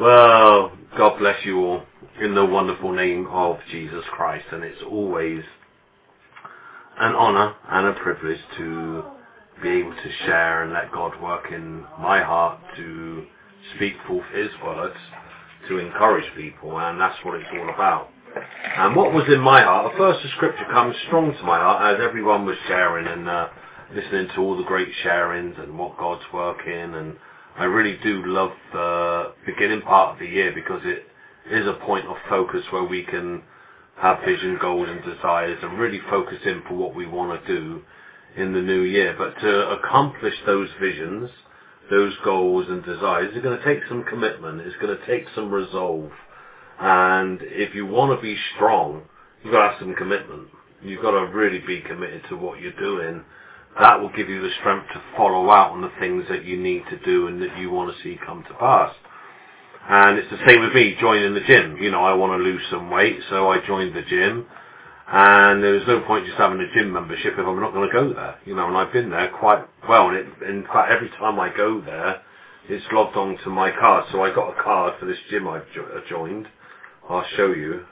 Well, God bless you all in the wonderful name of Jesus Christ, and it's always an honour and a privilege to be able to share and let God work in my heart to speak forth His words to encourage people, and that's what it's all about. And what was in my heart, first the scripture comes strong to my heart as everyone was sharing and listening to all the great sharings and what God's working, and I really do love the beginning part of the year because it is a point of focus where we can have vision, goals and desires and really focus in for what we want to do in the new year. But to accomplish those visions, those goals and desires, it's going to take some commitment, it's going to take some resolve. And if you want to be strong, you've got to have some commitment. You've got to really be committed to what you're doing. That will give you the strength to follow out on the things that you need to do and that you want to see come to pass. And it's the same with me joining the gym. You know, I want to lose some weight, so I joined the gym. And there was no point just having a gym membership if I'm not going to go there. You know, and I've been there quite well. And in fact, every time I go there, it's logged on to my card. So I got a card for this gym I've joined. I'll show you.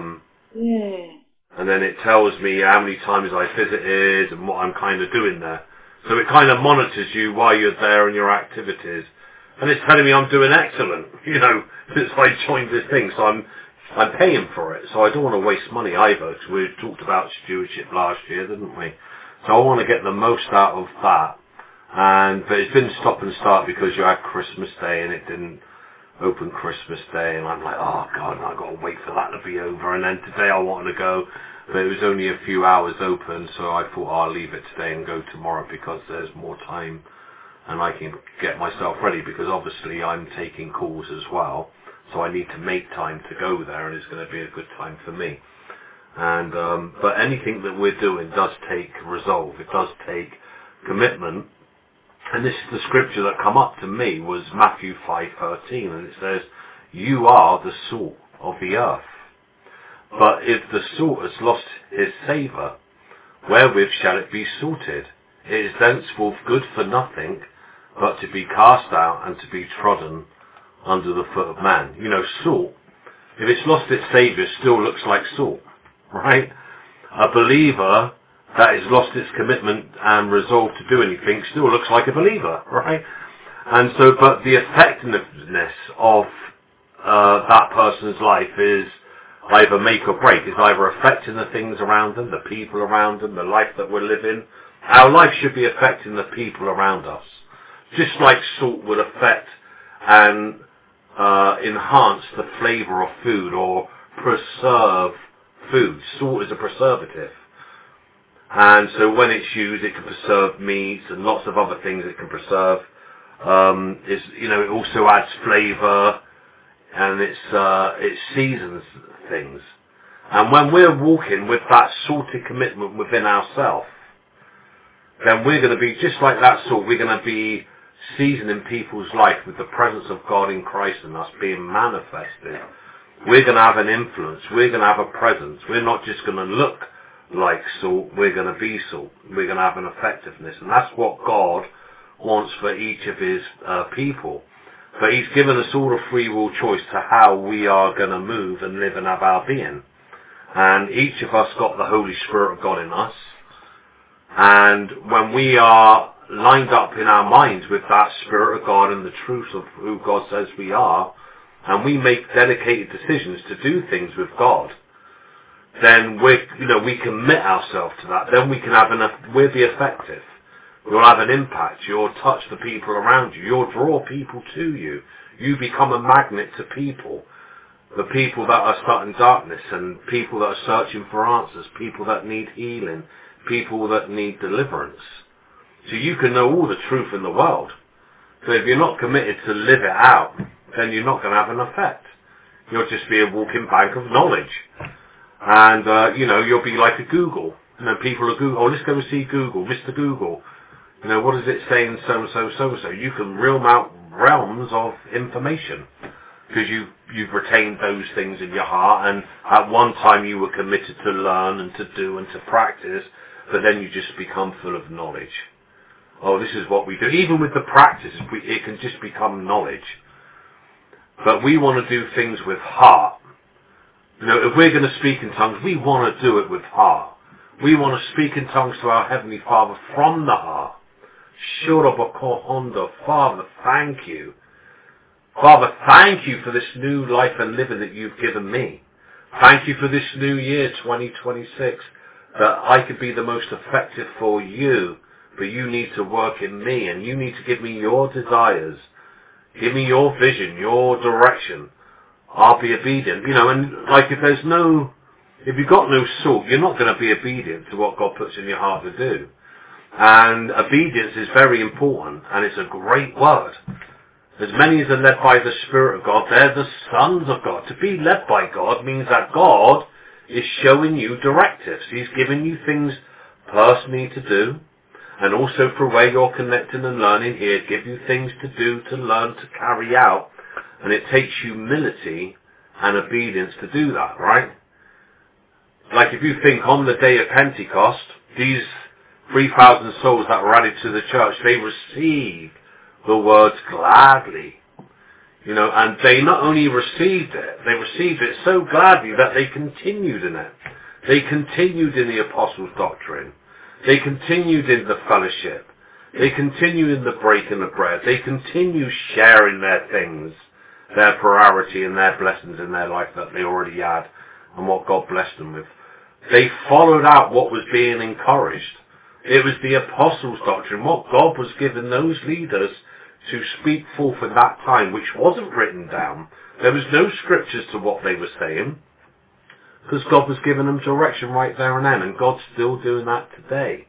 And then it tells me how many times I visited and what I'm kind of doing there. So it kind of monitors you while you're there and your activities. And it's telling me I'm doing excellent, you know, since I joined this thing. So I'm paying for it. So I don't want to waste money either, because we talked about stewardship last year, didn't we? So I want to get the most out of that. But it's been stop and start because you had Christmas Day and it didn't open Christmas Day, and I'm like, oh God, I've got to wait for that to be over. And then today I wanted to go, but it was only a few hours open, so I thought I'll leave it today and go tomorrow because there's more time and I can get myself ready, because obviously I'm taking calls as well, so I need to make time to go there, and it's going to be a good time for me. And but anything that we're doing does take resolve, it does take commitment. And this is the scripture that come up to me was Matthew 5:13, and it says, "You are the salt of the earth. But if the salt has lost his savour, wherewith shall it be salted? It is thenceforth good for nothing, but to be cast out and to be trodden under the foot of man." You know, salt, if it's lost its savour, it still looks like salt, right? A believer that has lost its commitment and resolve to do anything still looks like a believer, right? And so, but the effectiveness of that person's life is either make or break. It's either affecting the things around them, the people around them, the life that we're living. Our life should be affecting the people around us. Just like salt would affect and enhance the flavour of food or preserve food. Salt is a preservative. And so when it's used, it can preserve meats and lots of other things it can preserve. It also adds flavour, and it seasons things. And when we're walking with that salty commitment within ourselves, then we're going to be just like that salt. We're going to be seasoning people's life with the presence of God in Christ and us being manifested. We're going to have an influence. We're going to have a presence. We're not just going to look like salt, we're going to be salt. We're going to have an effectiveness, and that's what God wants for each of His people. But He's given us all a free will choice to how we are going to move and live and have our being. And each of us got the Holy Spirit of God in us. And when we are lined up in our minds with that Spirit of God and the truth of who God says we are, and we make dedicated decisions to do things with God, then we commit ourselves to that. Then we can we'll be effective. You'll have an impact. You'll touch the people around you. You'll draw people to you. You become a magnet to people. The people that are stuck in darkness, and people that are searching for answers, people that need healing, people that need deliverance. So you can know all the truth in the world. So if you're not committed to live it out, then you're not going to have an effect. You'll just be a walking bank of knowledge. And, you'll be like a Google. And then people will Google, let's go and see Google, Mr. Google. What does it say in so-and-so, so-and-so? You can reel out realms of information because you've retained those things in your heart, and at one time you were committed to learn and to do and to practice, but then you just become full of knowledge. Oh, this is what we do. Even with the practice, it can just become knowledge. But we want to do things with heart. You know, if we're going to speak in tongues, we want to do it with heart. We want to speak in tongues to our Heavenly Father from the heart. Shurabakohondo. Father, thank you. Father, thank you for this new life and living that you've given me. Thank you for this new year, 2026, that I could be the most effective for you. But you need to work in me, and you need to give me your desires. Give me your vision, your direction. I'll be obedient. You know, and like if you've got no salt, you're not going to be obedient to what God puts in your heart to do. And obedience is very important, and it's a great word. As many as are led by the Spirit of God, they're the sons of God. To be led by God means that God is showing you directives. He's giving you things personally to do, and also for where you're connecting and learning here, give you things to do, to learn, to carry out. And it takes humility and obedience to do that, right? Like if you think on the day of Pentecost, these 3,000 souls that were added to the church, they received the words gladly. You know, and they not only received it, they received it so gladly that they continued in it. They continued in the apostles' doctrine. They continued in the fellowship. They continued in the breaking of bread. They continued sharing their things, their priority and their blessings in their life that they already had and what God blessed them with. They followed out what was being encouraged. It was the apostles' doctrine, what God was giving those leaders to speak forth at that time, which wasn't written down. There was no scriptures to what they were saying, because God was giving them direction right there and then, and God's still doing that today.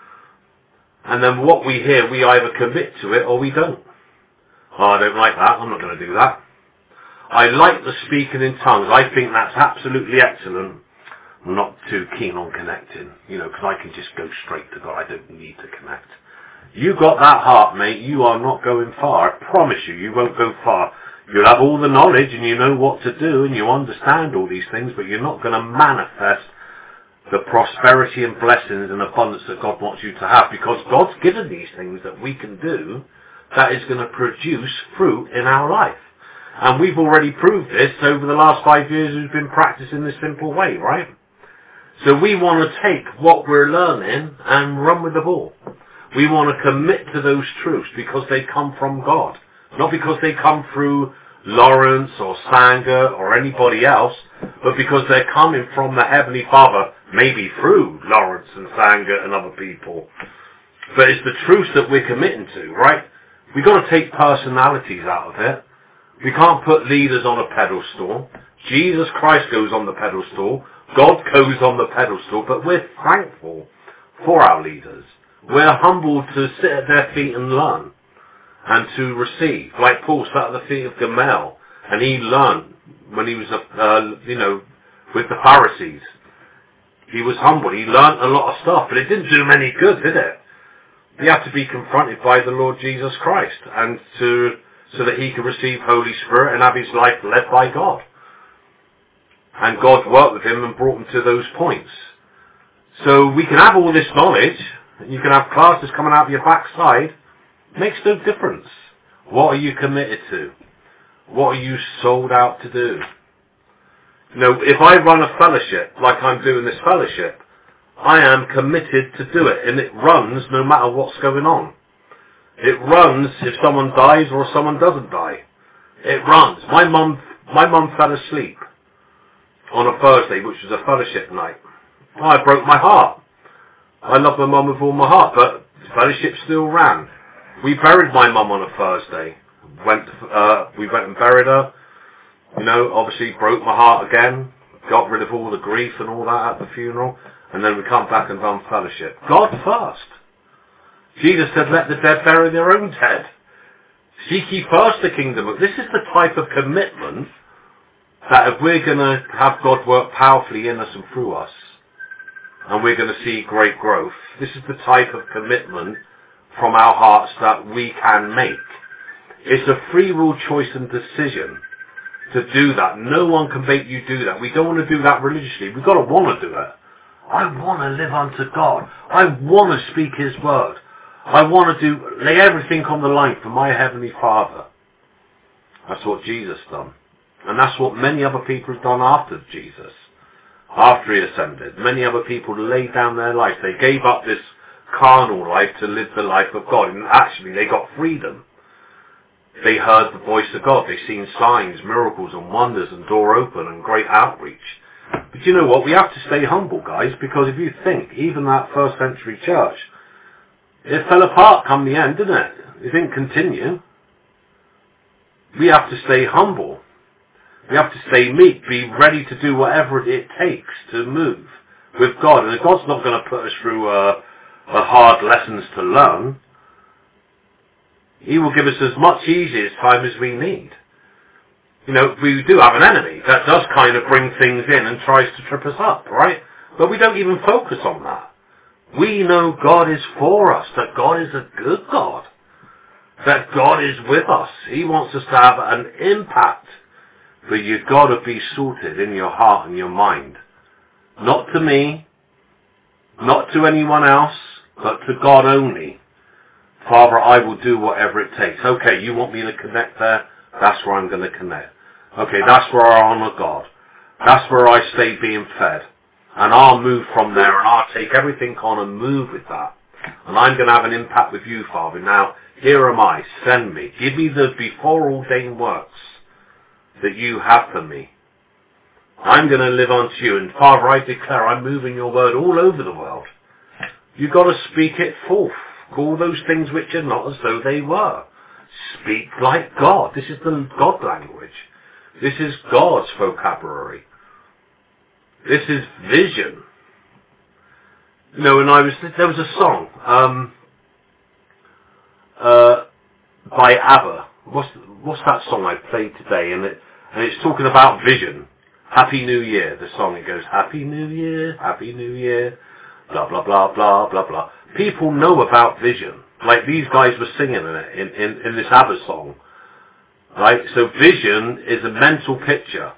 And then what we hear, we either commit to it or we don't. Oh, I don't like that, I'm not going to do that. I like the speaking in tongues. I think that's absolutely excellent. I'm not too keen on connecting, you know, because I can just go straight to God. I don't need to connect. You got that heart, mate. You are not going far. I promise you, you won't go far. You'll have all the knowledge and you know what to do and you understand all these things, but you're not going to manifest the prosperity and blessings and abundance that God wants you to have, because God's given these things that we can do that is going to produce fruit in our life. And we've already proved this over the last 5 years. We've been practicing this simple way, right? So we want to take what we're learning and run with the ball. We want to commit to those truths because they come from God. Not because they come through Lawrence or Sanger or anybody else, but because they're coming from the Heavenly Father, maybe through Lawrence and Sanger and other people. But it's the truths that we're committing to, right? We've got to take personalities out of it. We can't put leaders on a pedestal. Jesus Christ goes on the pedestal. God goes on the pedestal, but we're thankful for our leaders. We're humbled to sit at their feet and learn and to receive. Like Paul sat at the feet of Gamaliel and he learned when he was, with the Pharisees. He was humble. He learned a lot of stuff, but it didn't do him any good, did it? He had to be confronted by the Lord Jesus Christ and so that he could receive Holy Spirit and have his life led by God. And God worked with him and brought him to those points. So we can have all this knowledge, and you can have classes coming out of your backside. It makes no difference. What are you committed to? What are you sold out to do? You know, if I run a fellowship, like I'm doing this fellowship, I am committed to do it, and it runs no matter what's going on. It runs if someone dies or if someone doesn't die. It runs. My mum fell asleep on a Thursday, which was a fellowship night. I broke my heart. I love my mum with all my heart, but the fellowship still ran. We buried my mum on a Thursday. We went and buried her. You know, obviously broke my heart again. Got rid of all the grief and all that at the funeral. And then we come back and done fellowship. God first. Jesus said, let the dead bury their own dead. Seek ye first the kingdom. This is the type of commitment that if we're going to have God work powerfully in us and through us, and we're going to see great growth, this is the type of commitment from our hearts that we can make. It's a free will choice and decision to do that. No one can make you do that. We don't want to do that religiously. We've got to want to do it. I want to live unto God. I want to speak His word. I want to lay everything on the line for my Heavenly Father. That's what Jesus done. And that's what many other people have done after Jesus. After he ascended, many other people laid down their life. They gave up this carnal life to live the life of God. And actually, they got freedom. They heard the voice of God. They seen signs, miracles and wonders and door open and great outreach. But you know what? We have to stay humble, guys, because if you think, even that first century church, it fell apart come the end, didn't it? It didn't continue. We have to stay humble. We have to stay meek, be ready to do whatever it takes to move with God. And God's not going to put us through hard lessons to learn. He will give us as much easy time as we need. You know, we do have an enemy that does kind of bring things in and tries to trip us up, right? But we don't even focus on that. We know God is for us, that God is a good God, that God is with us. He wants us to have an impact. But you've got to be sorted in your heart and your mind. Not to me, not to anyone else, but to God only. Father, I will do whatever it takes. Okay, you want me to connect there? That's where I'm going to connect. Okay, that's where I honour God. That's where I stay being fed. And I'll move from there and I'll take everything on and move with that. And I'm going to have an impact with you, Father. Now, here am I. Send me. Give me the before ordained works that you have for me. I'm going to live unto you. And Father, I declare I'm moving your word all over the world. You've got to speak it forth. Call those things which are not as though they were. Speak like God. This is the God language. This is God's vocabulary. This is vision. You know, there was a song by ABBA. What's that song I played today? And it's talking about vision. Happy New Year. The song, it goes, Happy New Year, Happy New Year, blah, blah, blah, blah, blah, blah. People know about vision. Like these guys were singing it in this ABBA song. Right? So vision is a mental picture.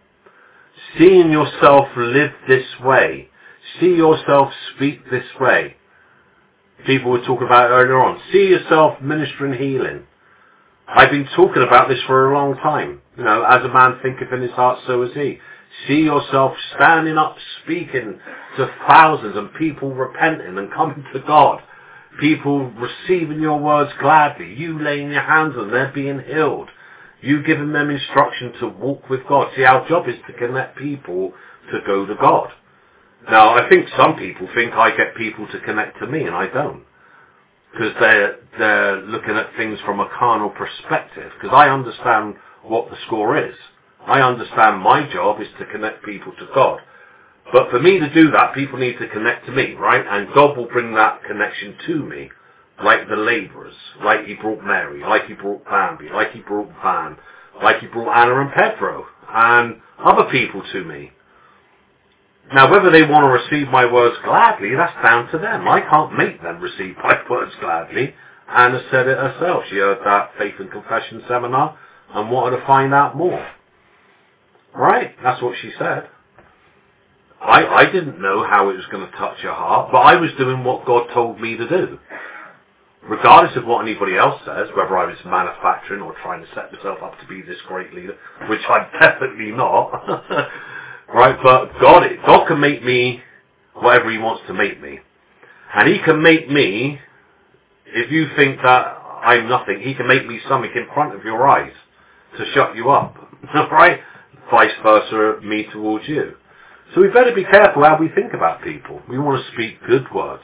Seeing yourself live this way. See yourself speak this way. People were talking about it earlier on. See yourself ministering healing. I've been talking about this for a long time. You know, as a man thinketh in his heart, so is he. See yourself standing up, speaking to thousands and people repenting and coming to God. People receiving your words gladly. You laying your hands on them, they're being healed. You giving them instruction to walk with God. See, our job is to connect people to go to God. Now, I think some people think I get people to connect to me, and I don't. Because they're looking at things from a carnal perspective. Because I understand what the score is. I understand my job is to connect people to God. But for me to do that, people need to connect to me, right? And God will bring that connection to me. Like the labourers, like he brought Mary, like he brought Bambi, like he brought Van, like he brought Anna and Pedro, and other people to me. Now, whether they want to receive my words gladly, that's down to them. I can't make them receive my words gladly. Anna said it herself. She heard that Faith and Confession seminar and wanted to find out more. Right? That's what she said. I didn't know how it was going to touch her heart, but I was doing what God told me to do. Regardless of what anybody else says, whether I was manufacturing or trying to set myself up to be this great leader, which I'm definitely not. Right, but God can make me whatever he wants to make me. And he can make me, if you think that I'm nothing, he can make me something in front of your eyes to shut you up. Right? Vice versa, me towards you. So we better be careful how we think about people. We want to speak good words.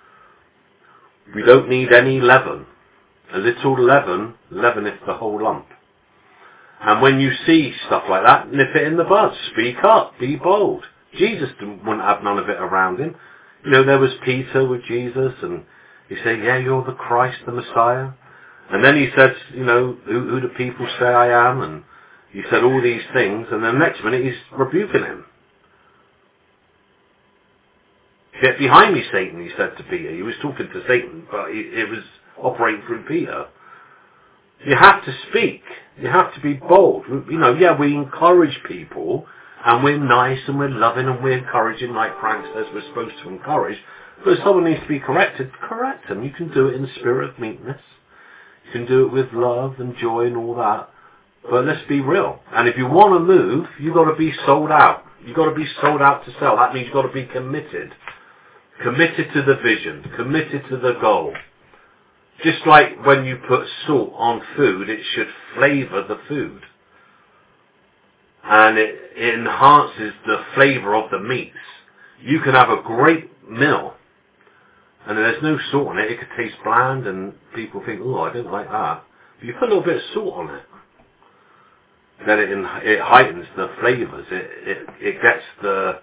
We don't need any leaven. A little leaven leaveneth the whole lump. And when you see stuff like that, nip it in the bud. Speak up. Be bold. Jesus wouldn't have none of it around him. You know, there was Peter with Jesus, and he said, yeah, you're the Christ, the Messiah. And then he said, you know, who do people say I am? And he said all these things, and then the next minute he's rebuking him. Get behind me, Satan, he said to Peter. He was talking to Satan, but it was operating through Peter. You have to speak. You have to be bold. You know, yeah, we encourage people, and we're nice, and we're loving, and we're encouraging, like Frank says we're supposed to encourage. But if someone needs to be corrected, correct them. You can do it in the spirit of meekness. You can do it with love and joy and all that. But let's be real. And if you want to move, you've got to be sold out. You've got to be sold out to sell. That means you've got to be committed. Committed to the vision. Committed to the goal. Just like when you put salt on food, it should flavour the food. And it enhances the flavour of the meats. You can have a great meal, and there's no salt on it. It could taste bland, and people think, oh, I don't like that. But you put a little bit of salt on it, then it heightens the flavours. It gets the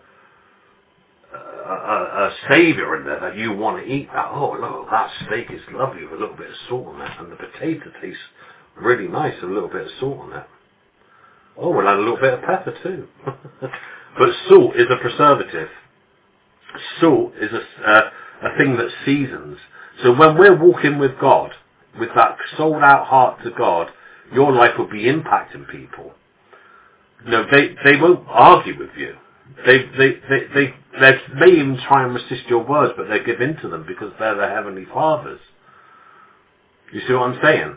a savour in there that you want to eat. That, oh, look, that steak is lovely with a little bit of salt on it, and the potato tastes really nice with a little bit of salt on it. Oh, we'll add a little bit of pepper too. But salt is a preservative. Salt is a thing that seasons. So when we're walking with God, with that sold out heart to God, your life will be impacting people. You know, they won't argue with you. They may even try and resist your words, but they give in to them because they're the Heavenly Fathers. You see what I'm saying?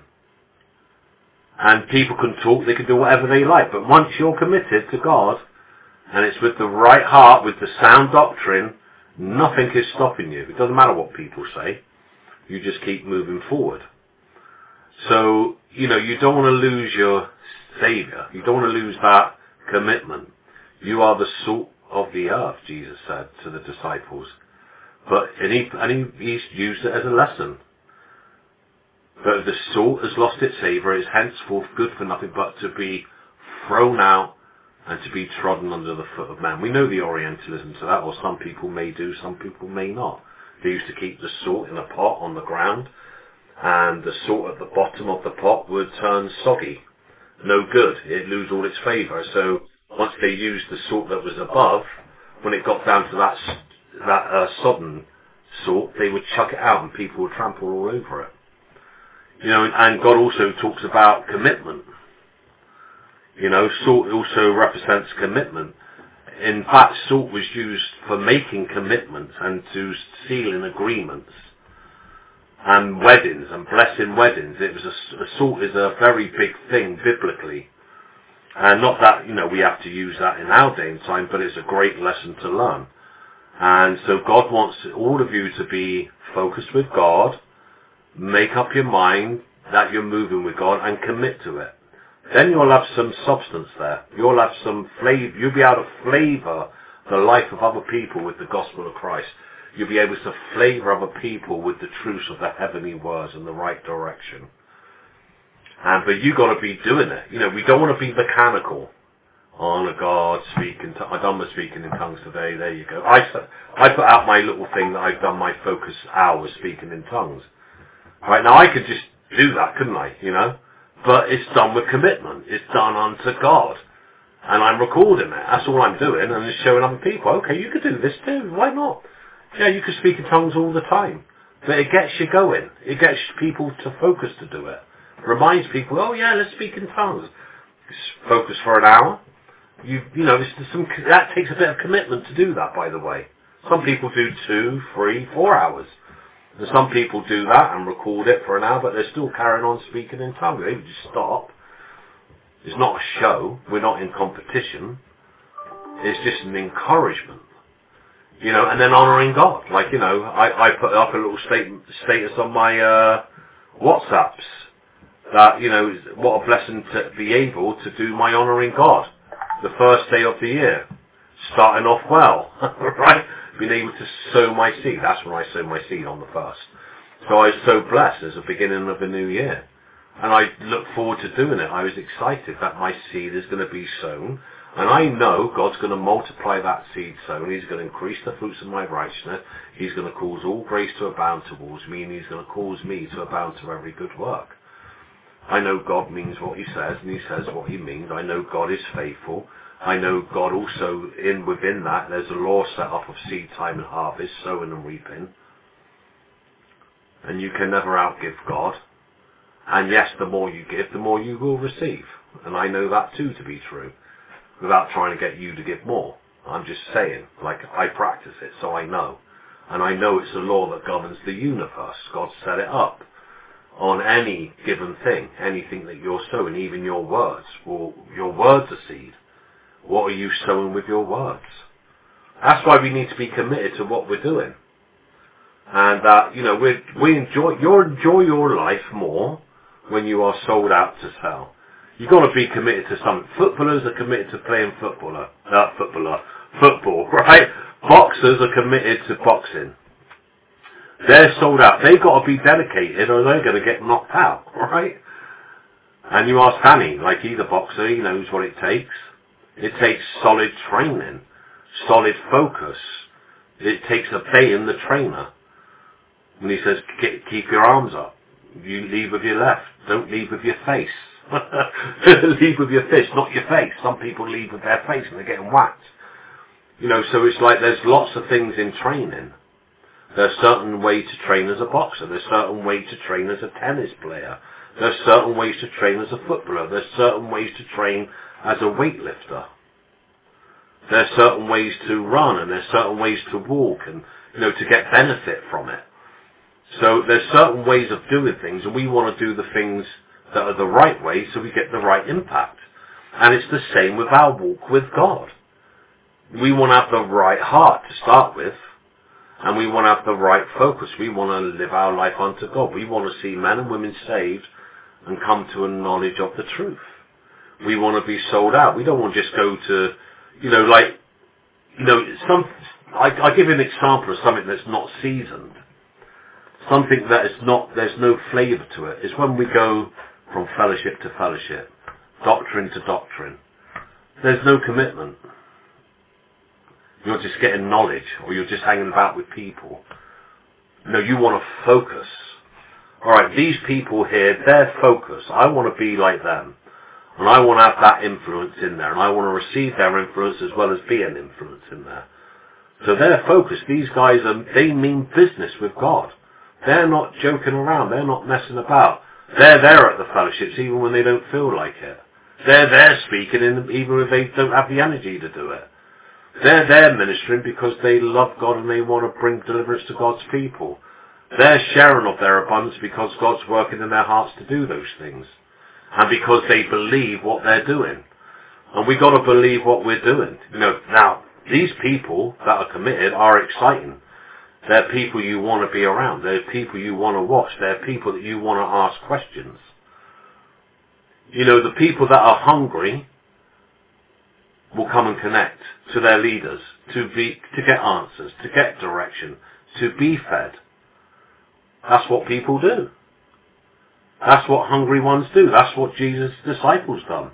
And people can talk, they can do whatever they like, but once you're committed to God, and it's with the right heart, with the sound doctrine, nothing is stopping you. It doesn't matter what people say. You just keep moving forward. So, you know, you don't want to lose your Saviour. You don't want to lose that commitment. You are the salt of the earth, Jesus said to the disciples. And he used it as a lesson. But if the salt has lost its savour, it is henceforth good for nothing but to be thrown out and to be trodden under the foot of man. We know the Orientalism to that, or some people may do, some people may not. They used to keep the salt in a pot on the ground, and the salt at the bottom of the pot would turn soggy. No good. It'd lose all its flavour. So once they used the salt that was above, when it got down to that sodden salt, they would chuck it out and people would trample all over it. You know, and God also talks about commitment. You know, salt also represents commitment. In fact, salt was used for making commitments and to sealing agreements and weddings and blessing weddings. It was salt is a very big thing biblically. And not that, you know, we have to use that in our day and time, but it's a great lesson to learn. And so God wants all of you to be focused with God, make up your mind that you're moving with God and commit to it. Then you'll have some substance there. You'll have some flavor. You'll be able to flavour the life of other people with the gospel of Christ. You'll be able to flavour other people with the truths of the heavenly words in the right direction. But you've got to be doing it. You know, we don't want to be mechanical. Oh, God, I've done my speaking in tongues today. There you go. I put out my little thing that I've done my focus hours speaking in tongues. Right, now I could just do that, couldn't I, you know? But it's done with commitment. It's done unto God. And I'm recording it. That's all I'm doing. And just showing other people, okay, you could do this too. Why not? Yeah, you could speak in tongues all the time. But it gets you going. It gets people to focus to do it. Reminds people, oh yeah, let's speak in tongues. Focus for an hour. You know, that takes a bit of commitment to do that, by the way. Some people do 2, 3, 4 hours. And some people do that and record it for an hour, but they're still carrying on speaking in tongues. They would just stop. It's not a show. We're not in competition. It's just an encouragement. You know, and then honouring God. Like, you know, I put up a little status on my WhatsApps that, you know, what a blessing to be able to do my honouring God. The first day of the year. Starting off well. Right? Being able to sow my seed. That's when I sow my seed, on the 1st. So I was so blessed as the beginning of a new year. And I look forward to doing it. I was excited that my seed is going to be sown. And I know God's going to multiply that seed sown. He's going to increase the fruits of my righteousness. He's going to cause all grace to abound towards me. And He's going to cause me to abound to every good work. I know God means what He says, and He says what He means. I know God is faithful. I know God also, within that, there's a law set up of seed time and harvest, sowing and reaping. And you can never outgive God. And yes, the more you give, the more you will receive. And I know that too to be true, without trying to get you to give more. I'm just saying, like, I practice it, so I know. And I know it's a law that governs the universe. God set it up. on any given thing, anything that you're sowing, even your words. Well, your words are seed. What are you sowing with your words? That's why we need to be committed to what we're doing. And we enjoy your life more when you are sold out to sell. You've got to be committed to something. Footballers are committed to playing football, right? Boxers are committed to boxing. They're sold out. They've got to be dedicated or they're going to get knocked out, right? And you ask Danny, like he's a boxer, he knows what it takes. It takes solid training, solid focus. It takes obeying the trainer. When he says, keep your arms up, you lead with your left, don't lead with your face. Lead with your fist, not your face. Some people lead with their face and they're getting whacked. So it's like there's lots of things in training. There's certain ways to train as a boxer. There's certain ways to train as a tennis player. There's certain ways to train as a footballer. There's certain ways to train as a weightlifter. There's certain ways to run and there's certain ways to walk and, to get benefit from it. So there's certain ways of doing things and we want to do the things that are the right way so we get the right impact. And it's the same with our walk with God. We want to have the right heart to start with. And we want to have the right focus. We want to live our life unto God. We want to see men and women saved and come to a knowledge of the truth. We want to be sold out. We don't want to just go to, I give you an example of something that's not seasoned. Something that is not, there's no flavour to it. It's when we go from fellowship to fellowship, doctrine to doctrine. There's no commitment. You're just getting knowledge, or you're just hanging about with people. No, you want to focus. Alright, these people here, they're focused. I want to be like them. And I want to have that influence in there. And I want to receive their influence as well as be an influence in there. So they're focused. These guys, they mean business with God. They're not joking around. They're not messing about. They're there at the fellowships even when they don't feel like it. They're there speaking even if they don't have the energy to do it. They're there ministering because they love God and they want to bring deliverance to God's people. They're sharing of their abundance because God's working in their hearts to do those things. And because they believe what they're doing. And we've got to believe what we're doing. Now, these people that are committed are exciting. They're people you want to be around. They're people you want to watch. They're people that you want to ask questions. The people that are hungry will come and connect to their leaders, to get answers, to get direction, to be fed. That's what people do. That's what hungry ones do. That's what Jesus' disciples done.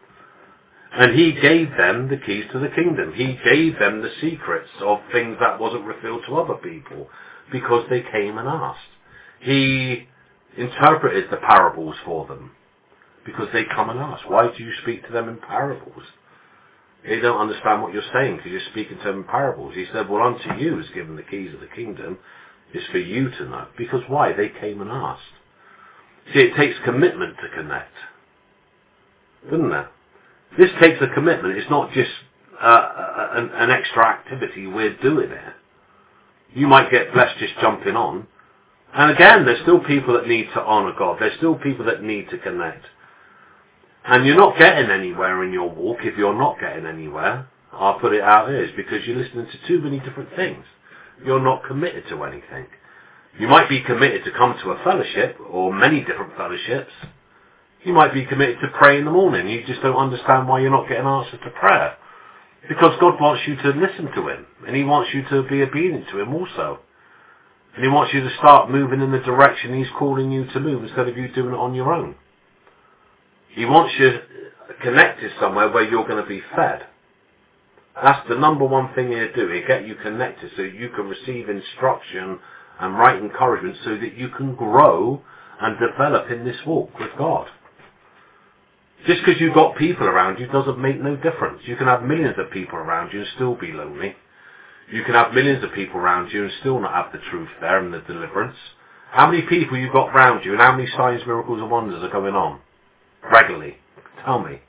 And he gave them the keys to the kingdom. He gave them the secrets of things that wasn't revealed to other people because they came and asked. He interpreted the parables for them because they come and ask. Why do you speak to them in parables? They don't understand what you're saying because you're speaking to them in parables. He said, well, unto you is given the keys of the kingdom. It's for you to know. Because why? They came and asked. See, it takes commitment to connect. Doesn't it? This takes a commitment. It's not just an extra activity. We're doing it. You might get blessed just jumping on. And again, there's still people that need to honour God. There's still people that need to connect. And you're not getting anywhere in your walk if you're not getting anywhere. I'll put it out here. It's because you're listening to too many different things. You're not committed to anything. You might be committed to come to a fellowship or many different fellowships. You might be committed to pray in the morning. You just don't understand why you're not getting answers to prayer. Because God wants you to listen to Him. And He wants you to be obedient to Him also. And He wants you to start moving in the direction He's calling you to move instead of you doing it on your own. He wants you connected somewhere where you're going to be fed. That's the number one thing He'll do. He'll get you connected so you can receive instruction and right encouragement so that you can grow and develop in this walk with God. Just because you've got people around you doesn't make no difference. You can have millions of people around you and still be lonely. You can have millions of people around you and still not have the truth there and the deliverance. How many people you've got around you and how many signs, miracles and wonders are going on regularly? Tell me.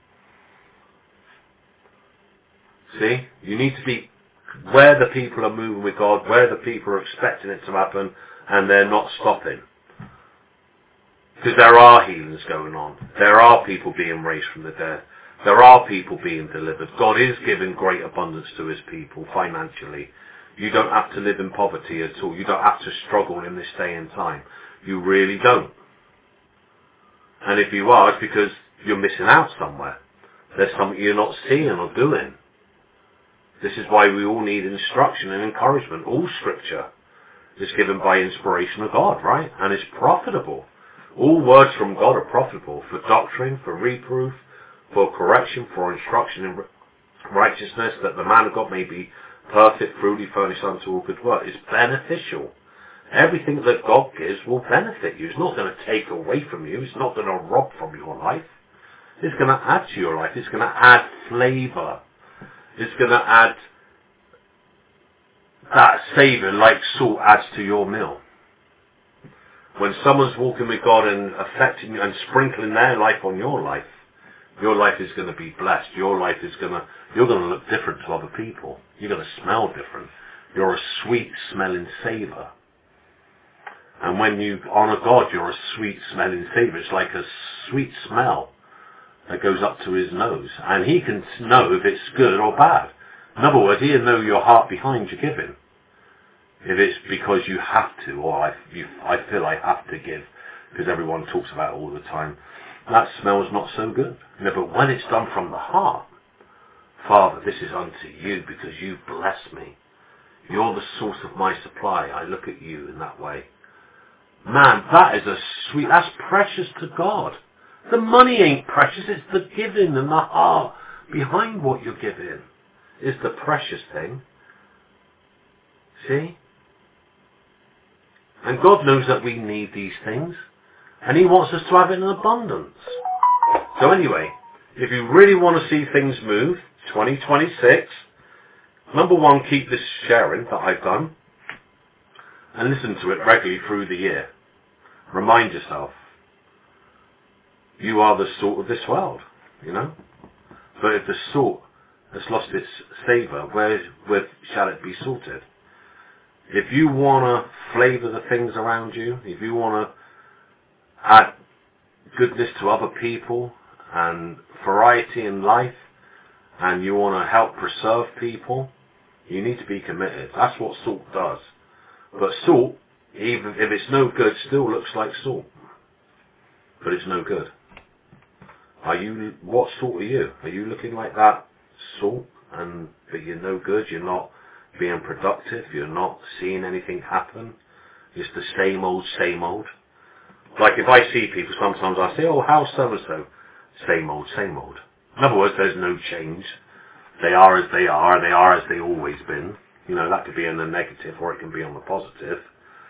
See? You need to be where the people are moving with God, where the people are expecting it to happen, and they're not stopping. Because there are healings going on. There are people being raised from the dead. There are people being delivered. God is giving great abundance to his people financially. You don't have to live in poverty at all. You don't have to struggle in this day and time. You really don't. And if you are, it's because you're missing out somewhere. There's something you're not seeing or doing. This is why we all need instruction and encouragement. All scripture is given by inspiration of God, right? And it's profitable. All words from God are profitable for doctrine, for reproof, for correction, for instruction in righteousness, that the man of God may be perfect, truly furnished unto all good work. It's beneficial. Everything that God gives will benefit you. It's not going to take away from you. It's not going to rob from your life. It's going to add to your life. It's going to add flavour. It's going to add that savour like salt adds to your meal. When someone's walking with God and affecting you and sprinkling their life on your life is going to be blessed. You're going to look different to other people. You're going to smell different. You're a sweet smelling savour. And when you honour God, you're a sweet smelling savour. It's like a sweet smell that goes up to his nose. And he can know if it's good or bad. In other words, he'll know your heart behind your giving. If it's because you have to, or I feel I have to give, because everyone talks about it all the time, that smells not so good. But when it's done from the heart, Father, this is unto you because you bless me. You're the source of my supply. I look at you in that way. Man, that is that's precious to God. The money ain't precious, it's the giving and the heart behind what you're giving is the precious thing. See? And God knows that we need these things, and he wants us to have it in abundance. So anyway, if you really want to see things move, 2026, number one, keep this sharing that I've done, and listen to it regularly through the year. Remind yourself, you are the salt of this world, you know. But if the salt has lost its savour, where shall it be salted? If you want to flavour the things around you, if you want to add goodness to other people and variety in life, and you want to help preserve people, you need to be committed. That's what salt does. But salt, even if it's no good, still looks like salt. But it's no good. What salt are you? Are you looking like that salt, but you're no good, you're not being productive, you're not seeing anything happen? It's the same old, same old. Like if I see people, sometimes I say, oh, how's so-and-so? Same old, same old. In other words, there's no change. They are as they are, they are as they always been. You know, that could be in the negative or it can be on the positive.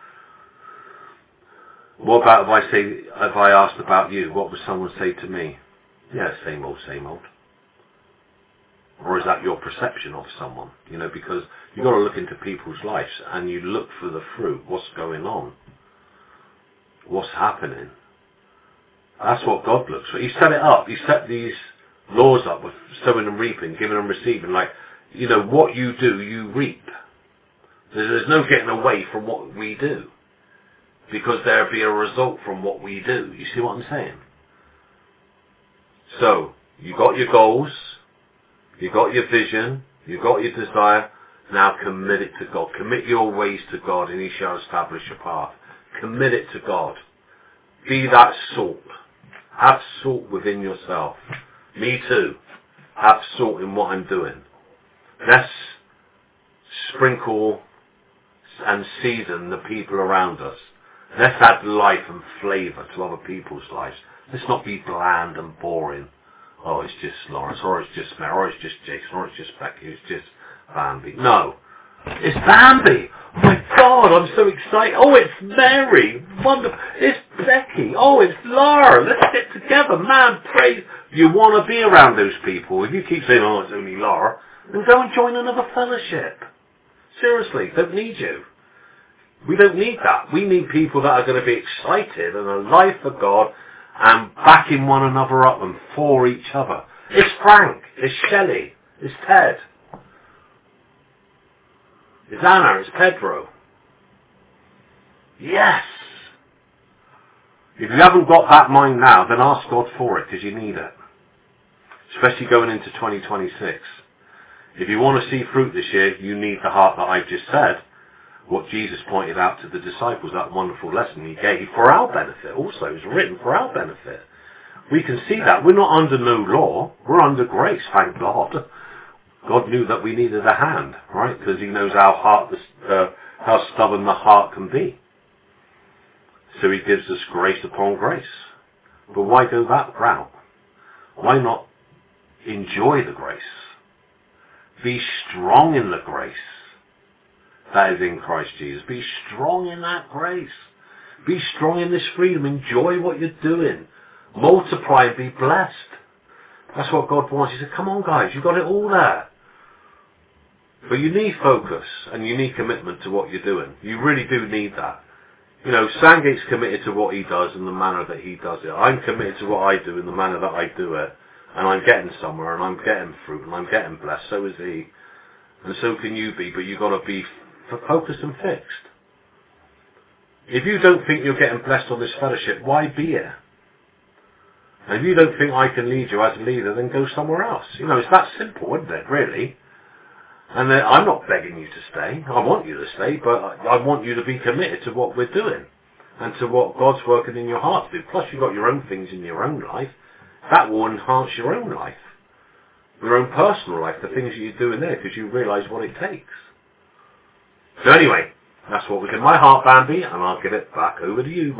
What about if I asked about you, what would someone say to me? Yeah, same old, same old. Or is that your perception of someone? You know, because you've got to look into people's lives and you look for the fruit. What's going on? What's happening? That's what God looks for. He set it up. He set these laws up with sowing and reaping, giving and receiving. Like, you know, what you do, you reap. There's no getting away from what we do. Because there'll be a result from what we do. You see what I'm saying? So, you got your goals, you got your vision, you got your desire, now commit it to God. Commit your ways to God and he shall establish your path. Commit it to God. Be that salt. Have salt within yourself. Me too. Have salt in what I'm doing. Let's sprinkle and season the people around us. Let's add life and flavour to other people's lives. Let's not be bland and boring. Oh, it's just Lawrence, or it's just Mary, or it's just Jason, or it's just Becky, it's just Bambi. No. It's Bambi! Oh my God, I'm so excited. Oh, it's Mary! Wonderful. It's Becky. Oh, it's Laura. Let's get together. Man, praise. You want to be around those people. If you keep saying, oh, it's only Laura, then go and join another fellowship. Seriously, don't need you. We don't need that. We need people that are going to be excited and alive for God and backing one another up and for each other. It's Frank. It's Shelley. It's Ted. It's Anna. It's Pedro. Yes. If you haven't got that mind now, then ask God for it, because you need it. Especially going into 2026. If you want to see fruit this year, you need the heart that I've just said. What Jesus pointed out to the disciples, that wonderful lesson he gave for our benefit also. It was written for our benefit. We can see that. We're not under no law. We're under grace, thank God. God knew that we needed a hand, right? Because he knows how stubborn the heart can be. So he gives us grace upon grace. But why go that route? Why not enjoy the grace? Be strong in the grace that is in Christ Jesus. Be strong in that grace. Be strong in this freedom. Enjoy what you're doing. Multiply and be blessed. That's what God wants. He said, come on guys, you've got it all there. But you need focus and you need commitment to what you're doing. You really do need that. You know, Sangate's committed to what he does in the manner that he does it. I'm committed to what I do in the manner that I do it. And I'm getting somewhere and I'm getting fruit and I'm getting blessed. So is he. And so can you be. But you've got to be focused and fixed. If you don't think you're getting blessed on this fellowship, why be here? And if you don't think I can lead you as a leader, then go somewhere else. You know, it's that simple, isn't it, really? And I'm not begging you to stay. I want you to stay, but I want you to be committed to what we're doing and to what God's working in your heart to do. Plus, you've got your own things in your own life. That will enhance your own life, your own personal life, the things that you're doing there, because you realise what it takes. So anyway, that's what was in my heart, Bambi, and I'll give it back over to you.